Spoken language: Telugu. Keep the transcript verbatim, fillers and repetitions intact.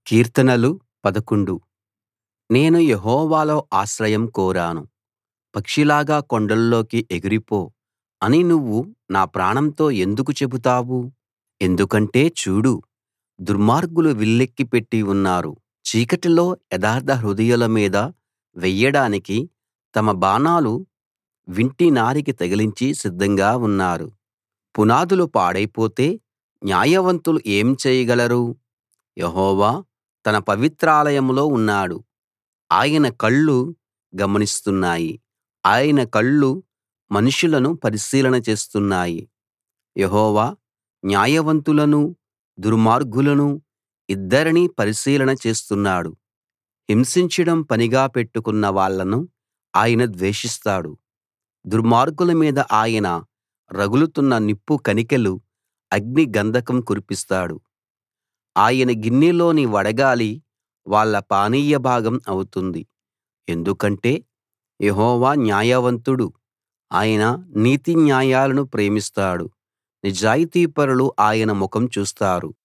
కీర్తనలు పదకొండు. నేను యెహోవాలో ఆశ్రయం కోరాను. పక్షిలాగా కొండల్లోకి ఎగిరిపో అని నువ్వు నా ప్రాణంతో ఎందుకు చెబుతావు? ఎందుకంటే చూడు, దుర్మార్గులు విల్లెక్కి పెట్టి ఉన్నారు. చీకటిలో యథార్థ హృదయుల మీద వెయ్యడానికి తమ బాణాలు వింటి నారికి తగిలించి సిద్ధంగా ఉన్నారు. పునాదులు పాడైపోతే న్యాయవంతులు ఏం చేయగలరు? యెహోవా తన పవిత్రాలయంలో ఉన్నాడు. ఆయన కళ్ళు గమనిస్తున్నాయి. ఆయన కళ్ళు మనుషులను పరిశీలన చేస్తున్నాయి. యెహోవా న్యాయవంతులనూ, దుర్మార్గులనూ ఇద్దరినీ పరిశీలన చేస్తున్నాడు. హింసించడం పనిగా పెట్టుకున్న వాళ్ళను ఆయన ద్వేషిస్తాడు. దుర్మార్గుల మీద ఆయన రగులుతున్న నిప్పు కణికెలు అగ్ని గంధకం కురిపిస్తాడు. ఆయన గిన్నెలోని వడగాలి వాళ్ళ పానీయ భాగం అవుతుంది. ఎందుకంటే యెహోవా న్యాయవంతుడు. ఆయన నీతి న్యాయాలను ప్రేమిస్తాడు. నిజాయితీపరులు ఆయన ముఖం చూస్తారు.